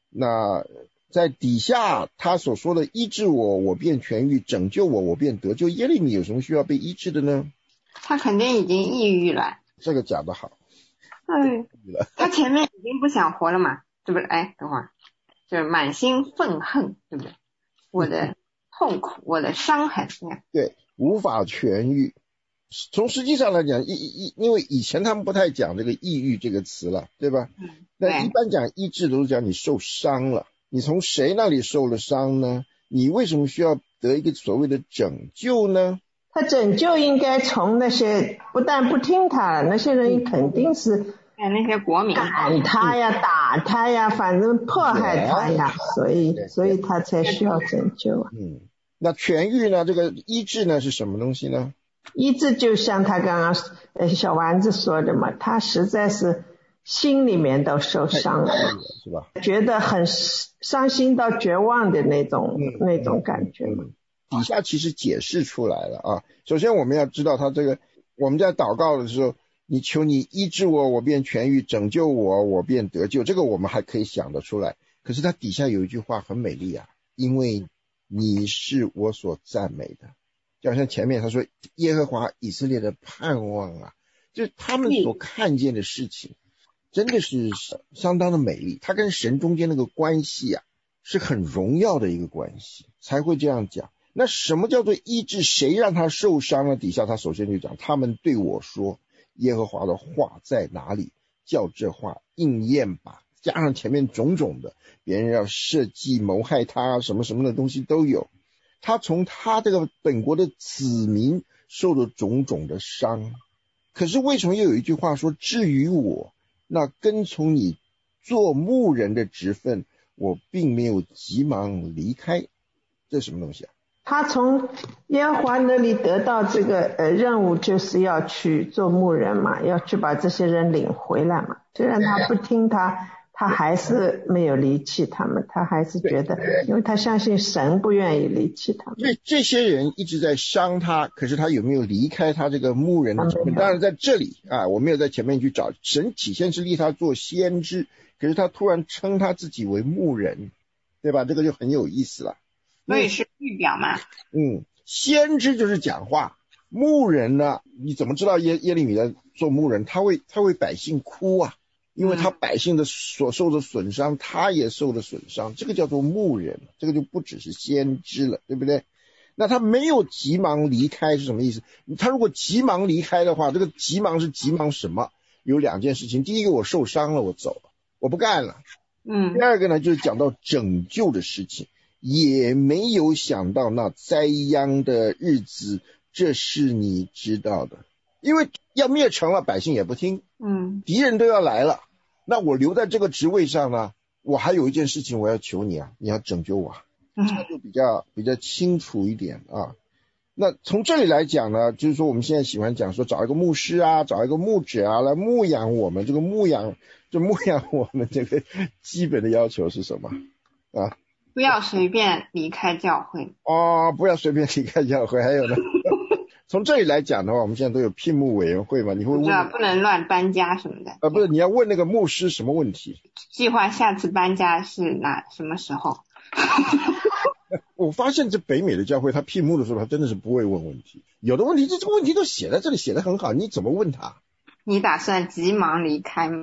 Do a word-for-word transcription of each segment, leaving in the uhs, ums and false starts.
那在底下他所说的医治我我便痊愈，拯救我我便得救，耶利米有什么需要被医治的呢？ 他肯定已经抑郁了。 这个讲得好。 哎，他前面已经不想活了嘛，对不对？哎，等会儿，就是满心愤恨，对不对？我的痛苦，我的伤痕，你看， 对，无法痊愈。从实际上来讲，抑抑，因为以前他们不太讲这个抑郁这个词了，对吧？ 嗯， 那一般讲医治都是讲你受伤了，你从谁那里受了伤呢？你为什么需要得一个所谓的拯救呢？ 他拯救应该从那些不但不听他，那些人肯定是哎，那些国民赶他呀、嗯、打他呀，反正迫害他呀，所以所以他才需要拯救啊。 嗯，那痊愈呢？这个医治呢是什么东西呢？ 医治就像他刚刚呃小丸子说的嘛，他实在是心里面都受伤了， 是吧？ 觉得很伤心到绝望的那种、嗯、那种感觉嘛。 嗯嗯底下其实解释出来了啊。首先我们要知道他这个，我们在祷告的时候，你求你医治我，我便痊愈；拯救我，我便得救。这个我们还可以想得出来。可是他底下有一句话很美丽啊，因为你是我所赞美的。就好像前面他说耶和华以色列的盼望啊，就是他们所看见的事情真的是相当的美丽。他跟神中间那个关系啊，是很荣耀的一个关系，才会这样讲。那什么叫做医治？谁让他受伤了？底下他首先就讲，他们对我说耶和华的话在哪里？叫这话应验吧。加上前面种种的，别人要设计谋害他什么什么的东西都有。他从他这个本国的子民受了种种的伤，可是为什么又有一句话说，至于我那跟从你做牧人的职分，我并没有急忙离开。这是什么东西啊？ 他从耶和华那里得到这个呃任务，就是要去做牧人嘛，要去把这些人领回来嘛。虽然他不听他，他还是没有离弃他们，他还是觉得，因为他相信神不愿意离弃他们。 所以这些人一直在伤他，可是他有没有离开他这个牧人的职分？当然在这里啊，我没有在前面去找，神起先是立他做先知，可是他突然称他自己为牧人，对吧？这个就很有意思了。 所以是预表嘛。 嗯，先知就是讲话，牧人呢，你怎么知道耶耶利米在做牧人？他为他为百姓哭啊，因为他百姓的所受的损伤，他也受了损伤，这个叫做牧人，这个就不只是先知了，对不对？那他没有急忙离开是什么意思？他如果急忙离开的话，这个急忙是急忙什么？有两件事情，第一个我受伤了，我走了，我不干了。 嗯。 第二个呢，就是讲到拯救的事情。也没有想到那灾殃的日子，这是你知道的。因为要灭城了，百姓也不听， 嗯， 敌人都要来了，那我留在这个职位上呢，我还有一件事情我要求你啊，你要拯救我，这就比较比较清楚一点啊。那从这里来讲呢，就是说我们现在喜欢讲说找一个牧师啊，找一个牧者啊来牧养我们，这个牧养就牧养我们这个基本的要求是什么啊？ 不要随便离开教会哦，不要随便离开教会。还有呢，从这里来讲的话，我们现在都有聘牧委员会嘛，你会问不能乱搬家什么的。 呃，不是，你要问那个牧师什么问题？ 计划下次搬家是哪什么时候？ 我发现这北美的教会，他聘牧的时候，他真的是不会问问题。有的问题，这这个问题都写在这里，写得很好，你怎么问他？ 你打算急忙离开吗？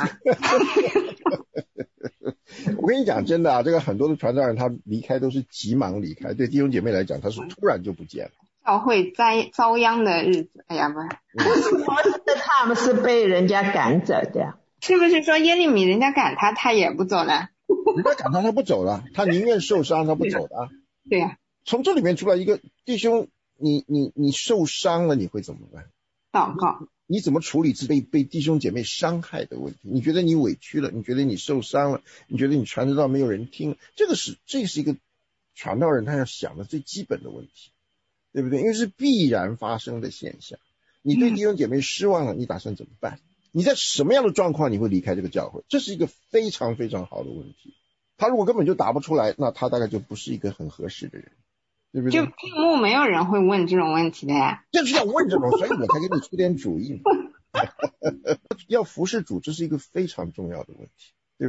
我跟你讲真的啊，这个很多的传道人他离开都是急忙离开，对弟兄姐妹来讲他是突然就不见了。 教会灾遭殃的日子，哎呀不是， 他们是被人家赶走的。 是不是说耶利米人家赶他，他也不走了？ 人家赶他，他不走了，他宁愿受伤，他不走的。 对呀、啊。 从这里面出来一个弟兄，你你你受伤了，你会怎么办？ 祷告。 你怎么处理被被弟兄姐妹伤害的问题？你觉得你委屈了，你觉得你受伤了，你觉得你传道没有人听，这个是这是一个传道人他要想的最基本的问题，对不对？因为是必然发生的现象。你对弟兄姐妹失望了，你打算怎么办？你在什么样的状况你会离开这个教会？这是一个非常非常好的问题。他如果根本就答不出来，那他大概就不是一个很合适的人，对不对？ 就屏幕没有人会问这种问题的呀。 就是要问这种，所以我才给你出点主意。要服侍主，这是一个非常重要的问题，对不对？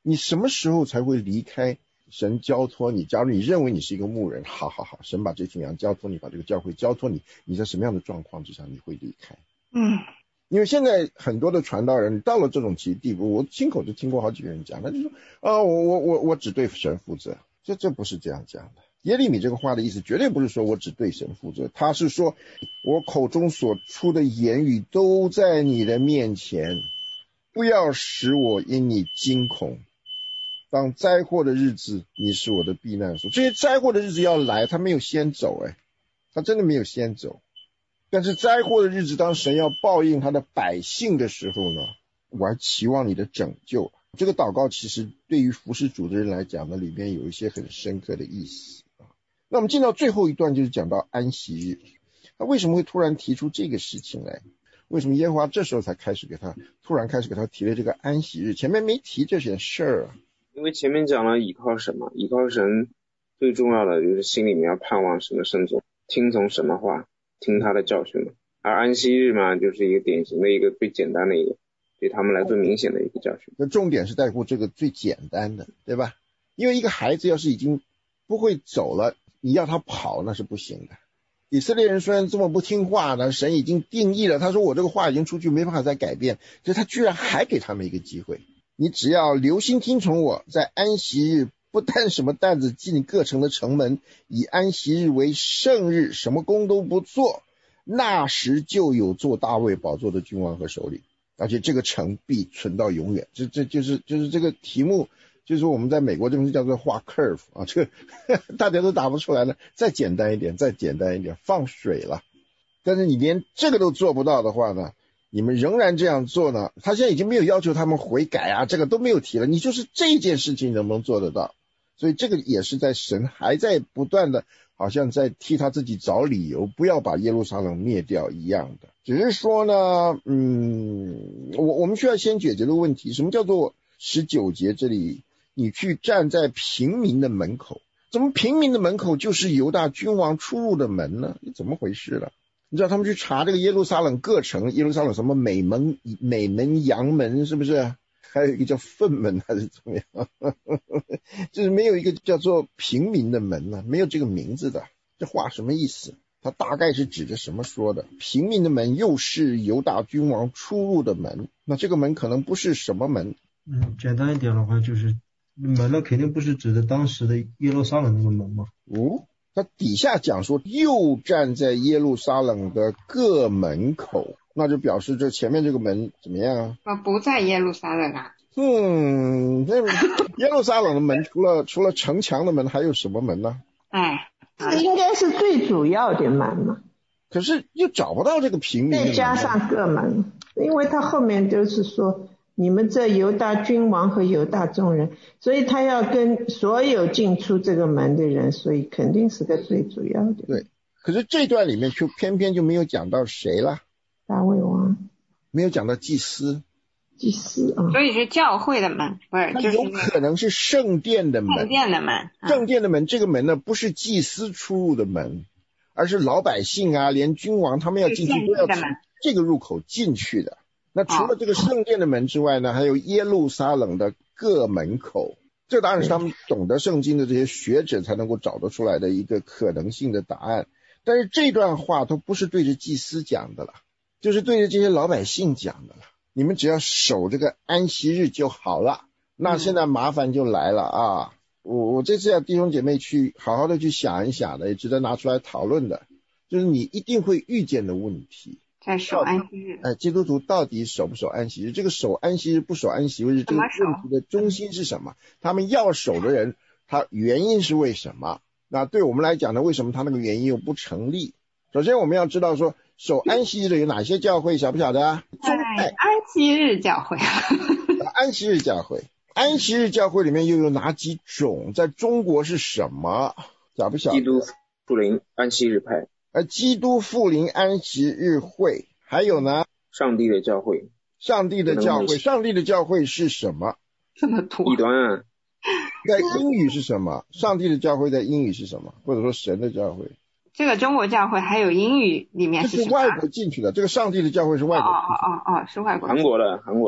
你什么时候才会离开神交托你？假如你认为你是一个牧人，好好好，神把这群羊交托你，把这个教会交托你，你在什么样的状况之下你会离开？ 嗯， 因为现在很多的传道人到了这种地步，我亲口就听过好几个人讲，他就说啊，我我我我只对神负责，这这不是这样讲的。耶利米这个话的意思绝对不是说我只对神负责，他是说我口中所出的言语都在你的面前，不要使我因你惊恐。当灾祸的日子，你是我的避难所。这些灾祸的日子要来，他没有先走，哎，他真的没有先走。但是灾祸的日子，当神要报应他的百姓的时候呢，我还期望你的拯救。这个祷告其实对于服侍主的人来讲呢，里面有一些很深刻的意思。那我们进到最后一段，就是讲到安息日。他为什么会突然提出这个事情来？为什么耶和华这时候才开始给他突然开始给他提了这个安息日？前面没提这些事儿啊。 因为前面讲了倚靠神嘛，倚靠神最重要的就是心里面要盼望神的圣宗，听从神的话，听他的教训嘛。而安息日嘛，就是一个典型的一个最简单的一个，对他们来最明显的一个教训。 那重点是在乎这个最简单的，对吧？因为一个孩子要是已经不会走了，你要他跑那是不行的。以色列人虽然这么不听话呢，神已经定义了，他说我这个话已经出去，没办法再改变，所以他居然还给他们一个机会。你只要留心听从我，在安息日不担什么担子进各城的城门，以安息日为圣日，什么工都不做，那时就有做大卫宝座的君王和首领，而且这个城必存到永远。这这就是就是这个题目，就是我们在美国这边叫做画 curve 啊，这个大家都答不出来了，再简单一点，再简单一点，放水了。但是你连这个都做不到的话呢，你们仍然这样做呢，他现在已经没有要求他们悔改啊，这个都没有提了，你就是这件事情能不能做得到？所以这个也是在神还在不断的好像在替他自己找理由，不要把耶路撒冷灭掉一样的。只是说呢，嗯，我我们需要先解决的问题，什么叫做十九节这里你去站在平民的门口？怎么平民的门口就是犹大君王出入的门呢？你怎么回事了？你知道他们去查这个耶路撒冷各城，耶路撒冷什么美门、美门、阳门，是不是？还有一个叫粪门还是怎么样？就是没有一个叫做平民的门呢、啊，没有这个名字的。这话什么意思？它大概是指着什么说的？平民的门又是犹大君王出入的门，那这个门可能不是什么门。 嗯，简单一点的话就是门呢，肯定不是指的当时的耶路撒冷那个门嘛。 哦，他底下讲说又站在耶路撒冷的各门口，那就表示这前面这个门怎么样啊？ 啊，不在耶路撒冷啊。 嗯，那耶路撒冷的门除了除了城墙的门还有什么门呢？ 哎， 这应该是最主要的门嘛。 可是又找不到这个平民的门， 再加上各门，因为他后面就是说你们这犹大君王和犹大众人，所以他要跟所有进出这个门的人，所以肯定是个最主要的。 对，可是这段里面就偏偏就没有讲到谁了， 大卫王， 没有讲到祭司。 祭司啊， 所以是教会的门，不是，就是有可能是圣殿的门。 圣殿的门， 圣殿的门，这个门呢，不是祭司出入的门，而是老百姓啊，连君王他们要进去都要从这个入口进去的。那除了这个圣殿的门之外呢，还有耶路撒冷的各门口。这当然是他们懂得圣经的这些学者才能够找得出来的一个可能性的答案。但是这段话都不是对着祭司讲的了，就是对着这些老百姓讲的了。你们只要守这个安息日就好了。那现在麻烦就来了啊！我我这次要弟兄姐妹去好好的去想一想的，也值得拿出来讨论的，就是你一定会遇见的问题。 在守安息日， 哎，基督徒到底守不守安息日？这个守安息日不守安息日，这个问题的中心是什么？他们要守的人，他原因是为什么？那对我们来讲呢，为什么他那个原因又不成立？首先我们要知道说，守安息日的有哪些教会，晓不晓得啊？中哎，安息日教会。 安息日教会，安息日教会里面又有哪几种？在中国是什么？晓不晓得？ 基督复临安息日派。 而基督复临安息日会，还有呢？ 上帝的教会。 上帝的教会，上帝的教会是什么？ 这么多。 异端啊。 在英语是什么？上帝的教会在英语是什么？或者说神的教会？ 这个中国教会还有英语里面是什么？ 这是外国进去的，这个上帝的教会是外国进去的。 哦哦哦哦，是外国。 韩国的，韩国的。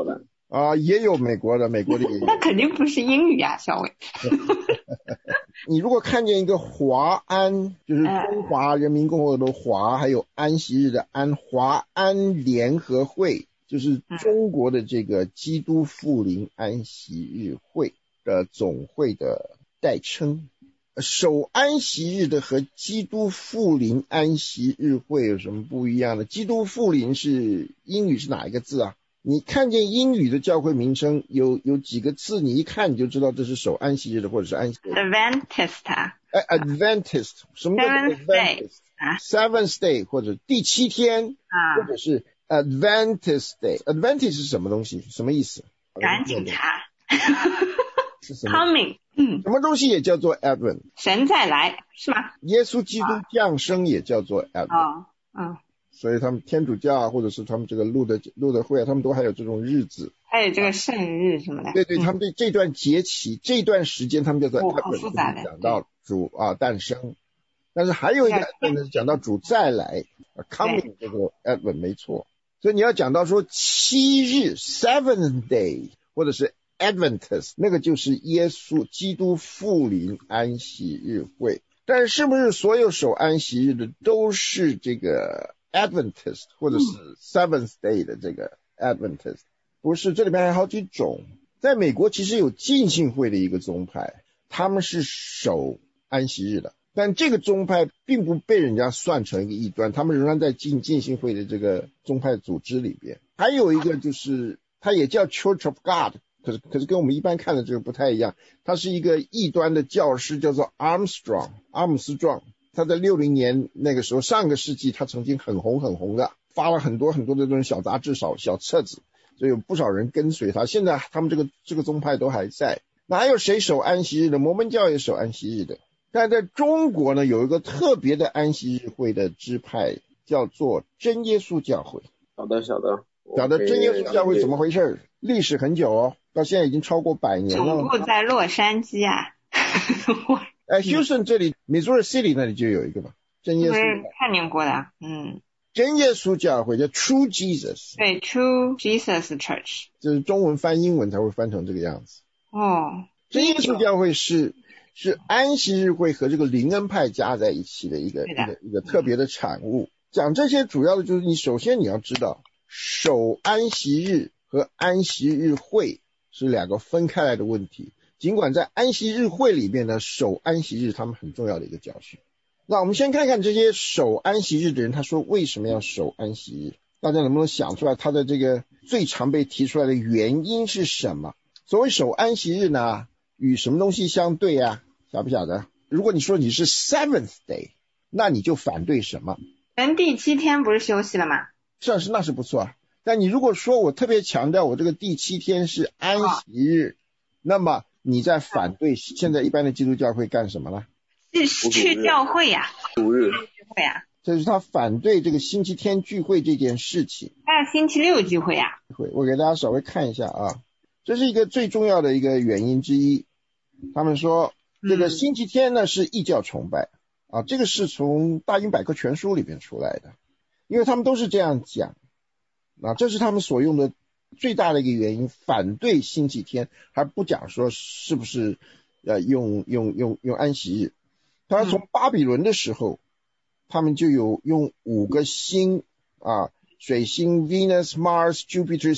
啊，也有美国的，美国的也有。 那肯定不是英语啊，小伟。 你如果看见一个华安，就是中华人民共和国的华，还有安息日的安，华安联合会，就是中国的这个基督复临安息日会的总会的代称。守安息日的和基督复临安息日会有什么不一样的？基督复临是英语是哪一个字啊？你看见英语的教会名称有有几个字，你一看你就知道这是守安息日的或者是安息日。 Adventist 啊。 哎 ，Adventist 什么叫 Adventist？Seventh day 或者第七天， 啊， 或者是 Adventist day。Adventist 是什么东西？什么意思？ 赶紧查。 是什么 ？Coming， 嗯， 什么东西也叫做 Advent？ 神再来是吗？ 耶稣基督降生也叫做 Advent。 哦，嗯。 所以他们天主教啊，或者是他们这个路德路德会啊，他们都还有这种日子， 还有这个圣日什么的。 对对， 嗯、 他们对这段节期、这段时间，他们叫做 Advent， 好复杂的， 讲到主啊诞生。但是还有一个 Advent 呢，讲到主再来 ，coming 这个 Advent 没错。所以你要讲到说七日 seventh day 或者是 Adventist， 那个就是耶稣基督复临安息日会。但是是不是所有守安息日的都是这个Adventist 或者是 Seventh Day 的这个 Adventist？ 不是，这里面还有好几种。在美国其实有浸信会的一个宗派，他们是守安息日的，但这个宗派并不被人家算成一个异端，他们仍然在浸浸信会的这个宗派组织里边。还有一个就是它也叫 Church of God， 可是可是跟我们一般看的这个不太一样，它是一个异端的教师，叫做 Armstrong 阿姆斯壮。他在六零年那个时候，上个世纪他曾经很红很红的，发了很多很多的这种小杂志、小小册子，所以有不少人跟随他。现在他们这个这个宗派都还在。那还有谁守安息日的？摩门教也守安息日的。但在中国呢，有一个特别的安息日会的支派，叫做真耶稣教会。 好的，晓得。 晓得真耶稣教会怎么回事？历史很久哦，到现在已经超过百年了。 总部在洛杉矶啊。 哎 ，Houston 这里 ，Missouri City 那里就有一个嘛，真耶稣。 我看见过的，嗯。 真耶稣教会叫 True Jesus。 对 ，True Jesus Church。 就是中文翻英文才会翻成这个样子。 哦。 真耶稣教会是是安息日会和这个灵恩派加在一起的一个一个一个特别的产物。讲这些主要的就是你首先你要知道，守安息日和安息日会是两个分开来的问题。尽管在安息日会里面呢，守安息日他们很重要的一个教训。那我们先看看这些守安息日的人，他说为什么要守安息日？大家能不能想出来他的这个最常被提出来的原因是什么？所谓守安息日呢，与什么东西相对啊？晓不晓得？如果你说你是 seventh day， 那你就反对什么？ 人第七天不是休息了吗？ 是啊，是那是不错啊。但你如果说我特别强调我这个第七天是安息日，哦、那么你在反对现在一般的基督教会干什么呢？ 是去教会呀、啊， 主日聚会啊。 这是他反对这个星期天聚会这件事情。 还有星期六聚会啊。 我给大家稍微看一下啊，这是一个最重要的一个原因之一。他们说这个星期天呢是异教崇拜、嗯、啊，这个是从大英百科全书里面出来的，因为他们都是这样讲啊，这是他们所用的最大的一个原因，反对星期天，还不讲说是不是呃用用用用安息日。他从巴比伦的时候、嗯、他们就有用五个星啊，水星 Venus Mars Jupiter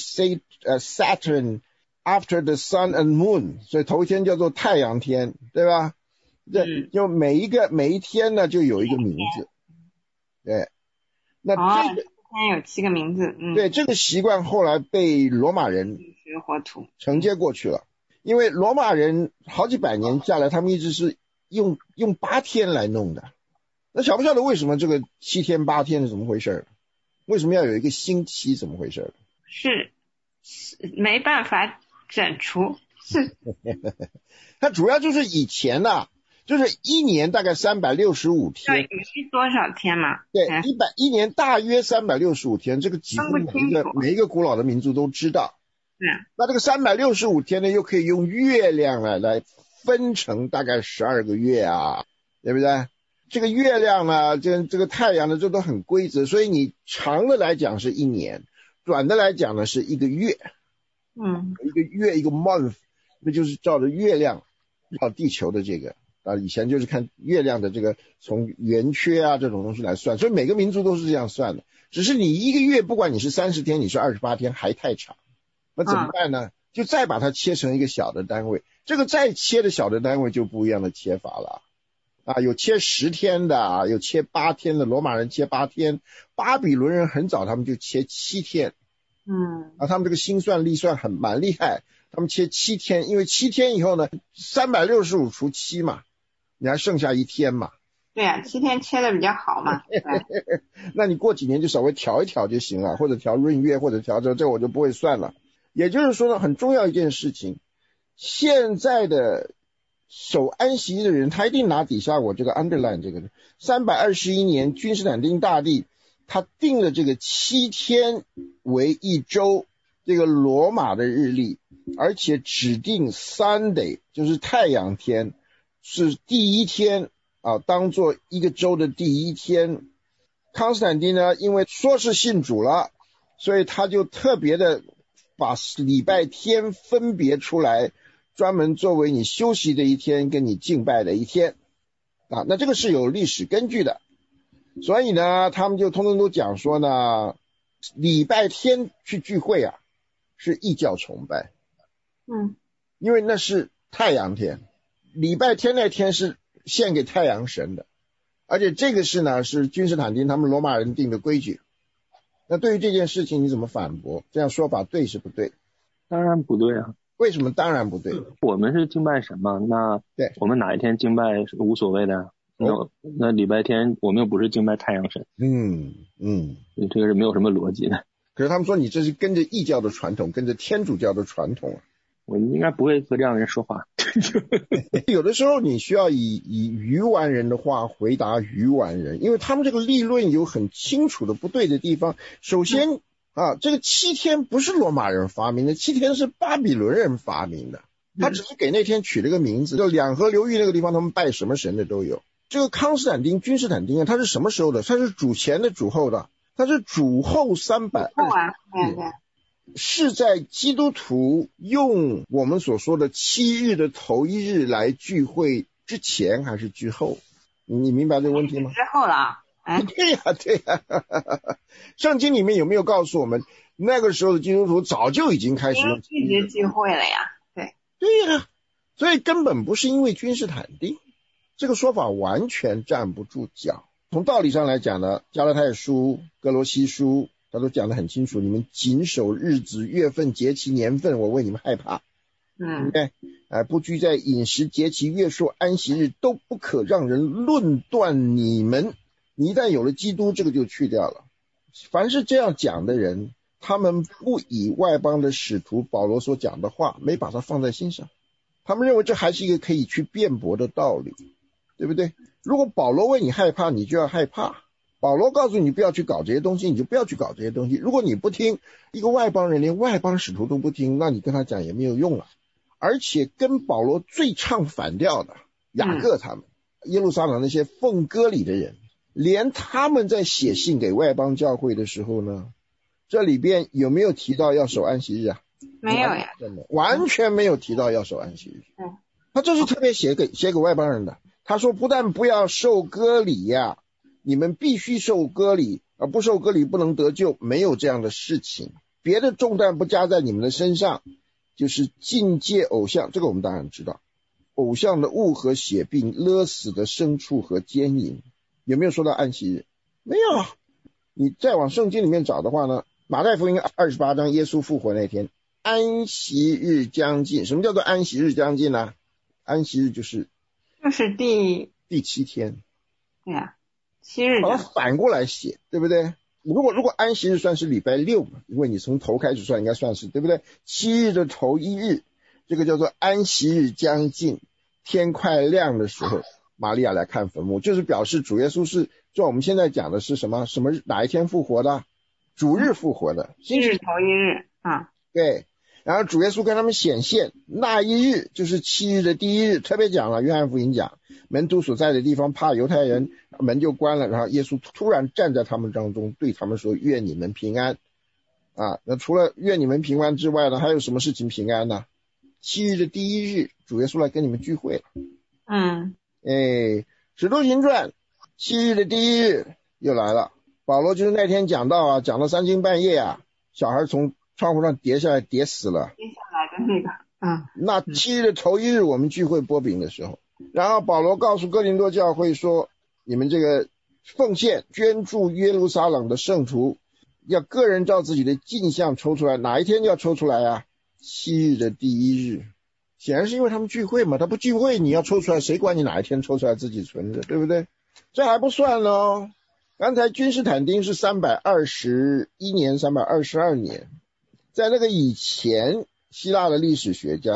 Saturn after the sun and moon， 所以头一天叫做太阳天，对吧？对，就每一个每一天呢就有一个名字。对，那这个、哦、 天有七个名字。嗯， 对，这个习惯后来被罗马人承接过去了，因为罗马人好几百年下来，他们一直是用用八天来弄的。那晓不晓得为什么这个七天八天是怎么回事？为什么要有一个星期？怎么回事？ 是没办法整除。是它主要就是以前呐、啊，就是一年大概三百六十五天。 对，是多少天嘛？ 对，一百一年大约三百六十五天，这个几乎每一个每一个古老的民族都知道。 对。 那这个三百六十五天呢，又可以用月亮来来分成大概十二个月啊，对不对？这个月亮呢，这这个太阳呢，这都很规则，所以你长的来讲是一年，短的来讲呢是一个月。 嗯， 一个月一个 month， 那就是照着月亮绕地球的这个啊，以前就是看月亮的这个从圆缺啊这种东西来算，所以每个民族都是这样算的。只是你一个月，不管你是三十天，你是二十八天，还太长，那怎么办呢？就再把它切成一个小的单位，这个再切的小的单位就不一样的切法了。啊，有切十天的，有切八天的，罗马人切八天，巴比伦人很早他们就切七天。 嗯， 啊，他们这个心算历算很蛮厉害，他们切七天，因为七天以后呢，三百六十五除七嘛，你还剩下一天嘛。 对呀、啊，七天切的比较好嘛。 那你过几年就稍微调一调就行了，或者调闰月，或者调这这我就不会算了。也就是说呢，很重要一件事情，现在的守安息日的人，他一定拿底下我这个 underline 这个三百二十一年君士坦丁大帝他定了这个七天为一周，这个罗马的日历，而且指定 Sunday 就是太阳天是第一天啊，当做一个周的第一天。康斯坦丁呢，因为说是信主了，所以他就特别的把礼拜天分别出来，专门作为你休息的一天跟你敬拜的一天啊，那这个是有历史根据的。所以呢，他们就通通都讲说呢，礼拜天去聚会啊，是异教崇拜。 嗯， 因为那是太阳天，礼拜天那天是献给太阳神的，而且这个是呢是君士坦丁他们罗马人定的规矩。那对于这件事情你怎么反驳？这样说法对是不对？ 当然不对啊。 为什么当然不对？ 我们是敬拜神嘛，那对我们哪一天敬拜是无所谓的。那那礼拜天我们又不是敬拜太阳神。 嗯嗯， 这个是没有什么逻辑的。 可是他们说你这是跟着异教的传统，跟着天主教的传统啊。 我应该不会和这样的人说话。 有的时候你需要以以愚顽人的话回答愚顽人，因为他们这个立论有很清楚的不对的地方。首先啊，这个七天不是罗马人发明的，七天是巴比伦人发明的，他只是给那天取了个名字，就两河流域那个地方他们拜什么神的都有。这个康斯坦丁君士坦丁啊，他是什么时候的？他是主前的主后的，他是主后三百后啊，对对， 是在基督徒用我们所说的七日的头一日来聚会之前还是之后？你明白这个问题吗？ 之后了。哎， 对呀、啊、对呀、啊，圣经里面有没有告诉我们那个时候的基督徒早就已经开始用一直聚会了呀？对对呀、啊，所以根本不是因为君士坦丁，这个说法完全站不住脚。从道理上来讲呢，加拉太书、哥罗西书他都讲得很清楚，你们谨守日子、月份、节期、年份，我为你们害怕。 嗯， 对，哎，不拘在饮食、节期、月数、安息日，都不可让人论断你们。你一旦有了基督，这个就去掉了。凡是这样讲的人，他们不以外邦的使徒保罗所讲的话，没把它放在心上，他们认为这还是一个可以去辩驳的道理，对不对？如果保罗为你害怕，你就要害怕。保罗告诉你不要去搞这些东西，你就不要去搞这些东西。如果你不听，一个外邦人连外邦使徒都不听，那你跟他讲也没有用了。而且跟保罗最唱反调的雅各他们、嗯、耶路撒冷那些奉割礼的人，连他们在写信给外邦教会的时候呢，这里边有没有提到要守安息日啊？ 没有呀， 完全没有提到要守安息日。 嗯， 他这是特别写给写给外邦人的。他说不但不要受割礼呀、啊，你们必须受割礼，而不受割礼不能得救，没有这样的事情。别的重担不加在你们的身上，就是禁戒偶像，这个我们当然知道，偶像的物和血并勒死的牲畜和奸淫。有没有说到安息日？没有啊。你再往圣经里面找的话呢，马太福音二十八章耶稣复活那天，安息日将近。什么叫做安息日将近呢？安息日就是就是第第七天。 对呀、啊，七日把它反过来写，对不对？如果如果安息日算是礼拜六嘛，因为你从头开始算应该算是，对不对？七日的头一日，这个叫做安息日将近，天快亮的时候，玛利亚来看坟墓，就是表示主耶稣是就我们现在讲的是什么什么哪一天复活的？主日复活的， 七日头一日啊。 对，然后主耶稣跟他们显现，那一日就是七日的第一日，特别讲了，约翰福音讲门徒所在的地方怕犹太人，门就关了，然后耶稣突然站在他们当中，对他们说愿你们平安。 啊，那除了愿你们平安之外呢，还有什么事情平安呢？七日的第一日，主耶稣来跟你们聚会了。 嗯， 哎，使徒行传七日的第一日又来了。保罗就是那天讲到啊，讲到三更半夜啊，小孩从窗户上跌下来，跌死了。 接下来的那个，嗯， 那七日的头一日，我们聚会擘饼的时候，然后保罗告诉哥林多教会说，你们这个奉献捐助耶路撒冷的圣徒，要个人照自己的镜像抽出来，哪一天要抽出来啊？七日的第一日。显然是因为他们聚会嘛，他不聚会你要抽出来，谁管你哪一天抽出来自己存着，对不对？这还不算哦，刚才君士坦丁是三百二十一年三百二十二年，在那个以前希腊的历史学家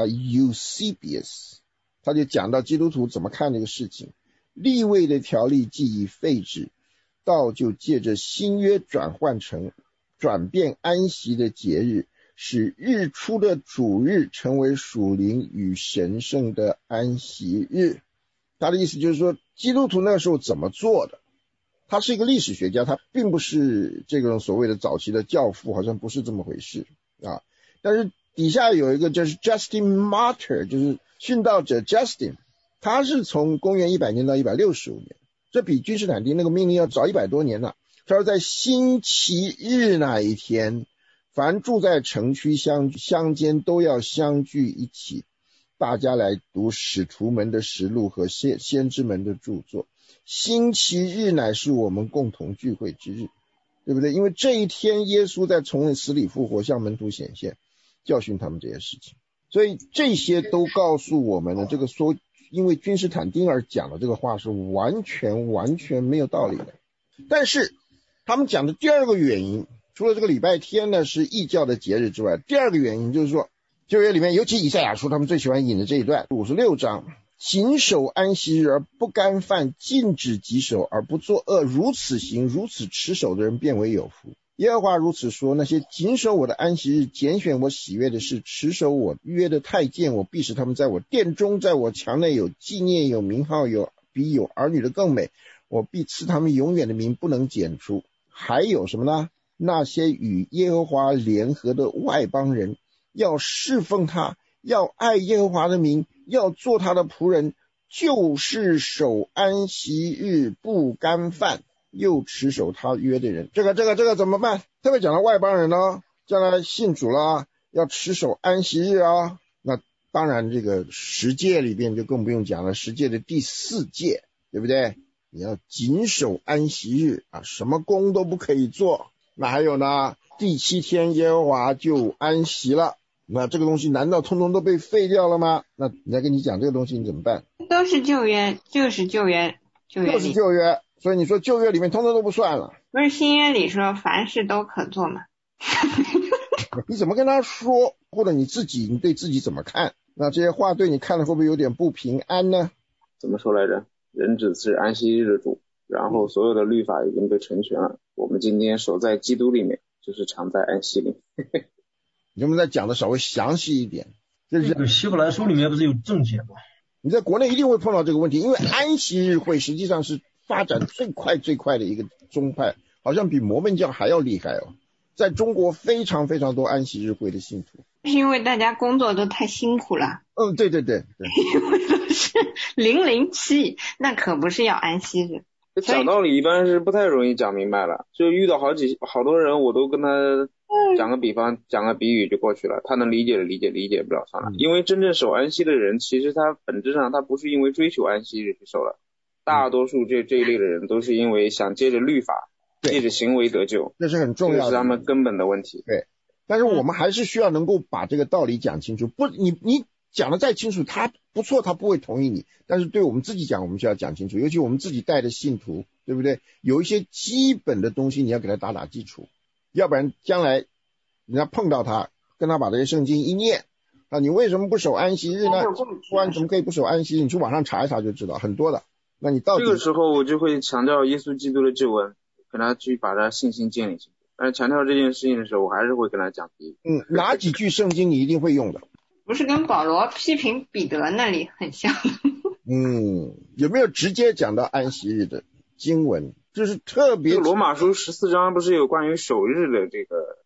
Eusebius 他就讲到基督徒怎么看这个事情，利未的条例既已废止，道就借着新约转换成转变安息的节日，使日出的主日成为属灵与神圣的安息日。他的意思就是说，基督徒那时候怎么做的？他是一个历史学家，他并不是这种所谓的早期的教父，好像不是这么回事啊。但是底下有一个就是 Justin Martyr， 就是殉道者 Justin， 他是从公元一百年到一百六十五年，这比君士坦丁那个命令要早一百多年了。他说在星期日那一天，凡住在城区乡乡间都要相聚一起，大家来读使徒们的实录和先先知们的著作。星期日乃是我们共同聚会之日，对不对？因为这一天耶稣在从死里复活，向门徒显现，教训他们这些事情。所以这些都告诉我们了，这个说因为君士坦丁而讲的这个话是完全完全没有道理的。但是他们讲的第二个原因，除了这个礼拜天呢是异教的节日之外，第二个原因就是说，旧约里面尤其以赛亚书他们最喜欢引的这一段五十六章，谨守安息日而不干犯，禁止己手而不作恶，如此行如此持守的人便为有福。耶和华如此说，那些谨守我的安息日，拣选我喜悦的事，持守我约的太监，我必使他们在我殿中，在我墙内有纪念，有名号，有比有儿女的更美，我必赐他们永远的名，不能剪除。还有什么呢？那些与耶和华联合的外邦人，要侍奉他，要爱耶和华的名，要做他的仆人，就是守安息日不干犯，又持守他约的人。这个这个这个怎么办？特别讲到外邦人呢，将来信主了，要持守安息日啊。那当然这个十诫里边就更不用讲了，十诫的第四诫，对不对？你要谨守安息日啊，什么工都不可以做。那还有呢，第七天耶和华就安息了，那这个东西难道通通都被废掉了吗？那人家跟你讲这个东西你怎么办？ 都是旧约，就是旧约，旧约里就是旧约，所以你说旧约里面通通都不算了。 不是新约里说凡事都可做吗？ 你怎么跟他说，或者你自己你对自己怎么看？那这些话对你看了会不会有点不平安呢？ 怎么说来着？人只是安息日的主，然后所有的律法已经被成全了，我们今天守在基督里面，就是常在安息里。 你能不能再讲的稍微详细一点？ 这个希伯来书里面不是有正解吗？ 你在国内一定会碰到这个问题，因为安息日会实际上是发展最快最快的一个宗派，好像比摩门教还要厉害哦。在中国非常非常多安息日会的信徒， 是因为大家工作都太辛苦了。 嗯，对对对对， 因为都是零零七，那可不是要安息日。 讲道理一般是不太容易讲明白了，就遇到好几好多人，我都跟他讲个比方，讲个比喻就过去了，他能理解的理解，理解不了算了。因为真正守安息的人，其实他本质上他不是因为追求安息日去守的，大多数这这一类的人都是因为想借着律法，借着行为得救， 这是很重要的， 这是他们根本的问题。 对，但是我们还是需要能够把这个道理讲清楚。不，你你讲的再清楚，他不错，他不会同意你。但是对我们自己讲，我们需要讲清楚，尤其我们自己带的信徒，对不对？有一些基本的东西你要给他打打基础，要不然将来人家碰到他，跟他把这些圣经一念啊，你为什么不守安息日呢？不然怎么可以不守安息日？你去网上查一查就知道，很多的。那你到底这个时候我就会强调耶稣基督的救恩，跟他去把他信心建立起来。但是强调这件事情的时候，我还是会跟他讲比喻。 嗯，哪几句圣经你一定会用的？ 不是跟保罗批评彼得那里很像？ 嗯，有没有直接讲到安息日的经文？就是特别， 罗马书十四章不是有关于守日的这个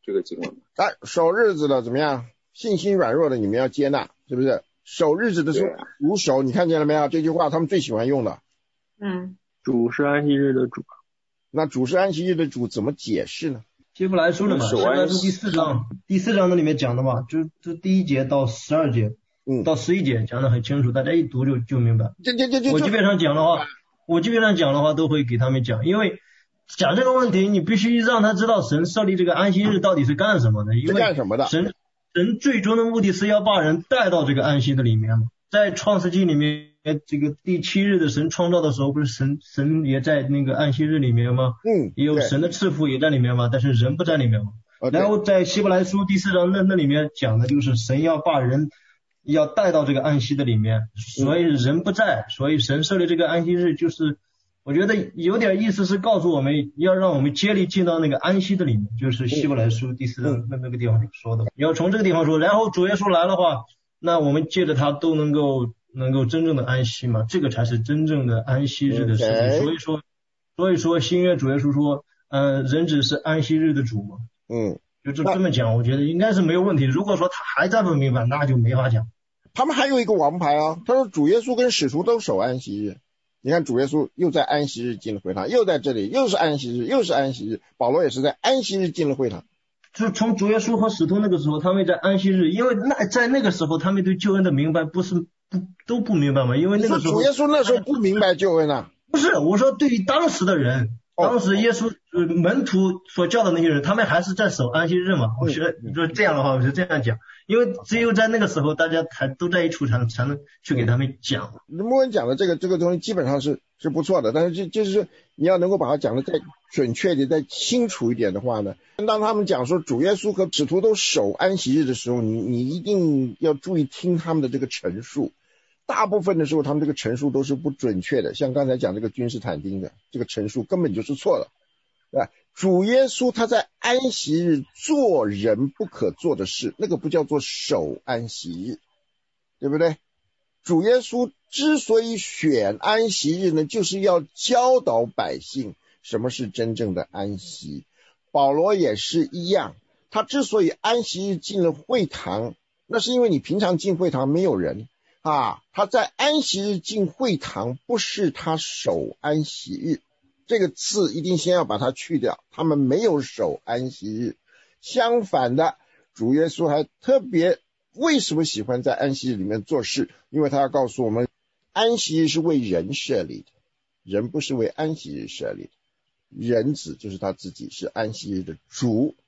这个经文吗？ 哎，守日子的怎么样？信心软弱的你们要接纳，是不是？守日子的时候，主守，你看见了没有？这句话他们最喜欢用的。 嗯， 主是安息日的主。 那主是安息日的主怎么解释呢？ 希伯来书的嘛，希伯来书第四章，第四章的里面讲的嘛，就就第一节到十二节， 嗯， 到十一节讲的很清楚，大家一读就就明白。 这这这这， 我基本上讲的话，我基本上讲的话都会给他们讲，因为讲这个问题，你必须让他知道神设立这个安息日到底是干什么的，因为干什么的？ 神神最终的目的是要把人带到这个安息的里面嘛。在创世纪里面，这个第七日的神创造的时候，不是神神也在那个安息日里面吗？ 嗯， 也有神的赐福也在里面嘛，但是人不在里面嘛。然后在希伯来书第四章那那里面讲的就是神要把人要带到这个安息的里面，所以人不在，所以神设立这个安息日，就是我觉得有点意思是告诉我们要让我们接力进到那个安息的里面，就是希伯来书第四章那那个地方说的，要从这个地方说，然后主耶稣来的话，那我们借着他都能够能够真正的安息嘛，这个才是真正的安息日的事情。所以说所以说新约主耶稣说呃人子是安息日的主嘛， 嗯， 就这这么讲，我觉得应该是没有问题。如果说他还再不明白，那就没法讲。 他们还有一个王牌啊，他说主耶稣跟使徒都守安息日。你看主耶稣又在安息日进了会堂，又在这里又是安息日，又是安息日。保罗也是在安息日进了会堂。 就从主耶稣和使徒那个时候，他们在安息日，因为那在那个时候他们对救恩的明白不是不都不明白吗？因为那个时候主耶稣那时候不明白救恩啊。 不是，我说对于当时的人，当时耶稣门徒所教的那些人，他们还是在守安息日嘛。我觉得就这样的话，我就这样讲，因为只有在那个时候，大家才都在一处才能才能去给他们讲。 牧恩讲的这个这个东西基本上是是不错的，但是就就是你要能够把它讲的再准确一点、再清楚一点的话呢，当他们讲说主耶稣和使徒都守安息日的时候，你你一定要注意听他们的这个陈述。大部分的时候他们这个陈述都是不准确的，像刚才讲这个君士坦丁的这个陈述根本就是错的，对吧？主耶稣他在安息日做人不可做的事，那个不叫做守安息日，对不对？主耶稣之所以选安息日呢，就是要教导百姓什么是真正的安息。保罗也是一样，他之所以安息日进了会堂，那是因为你平常进会堂没有人啊，他在安息日进会堂，不是他守安息日，这个字一定先要把它去掉，他们没有守安息日。相反的，主耶稣还特别为什么喜欢在安息日里面做事？因为他要告诉我们，安息日是为人设立的，人不是为安息日设立的，人子就是他自己，是安息日的主。